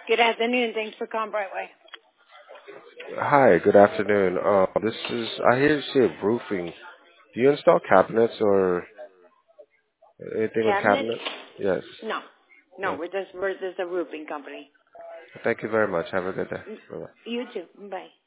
Good afternoon. Thanks for calling Brightway. Hi, good afternoon. I hear you say roofing. Do you install cabinets or anything with Cabinets? cabinets? Yes. No. No, No. we're just a roofing company. Thank you very much. Have a good day. Bye. You too. Bye.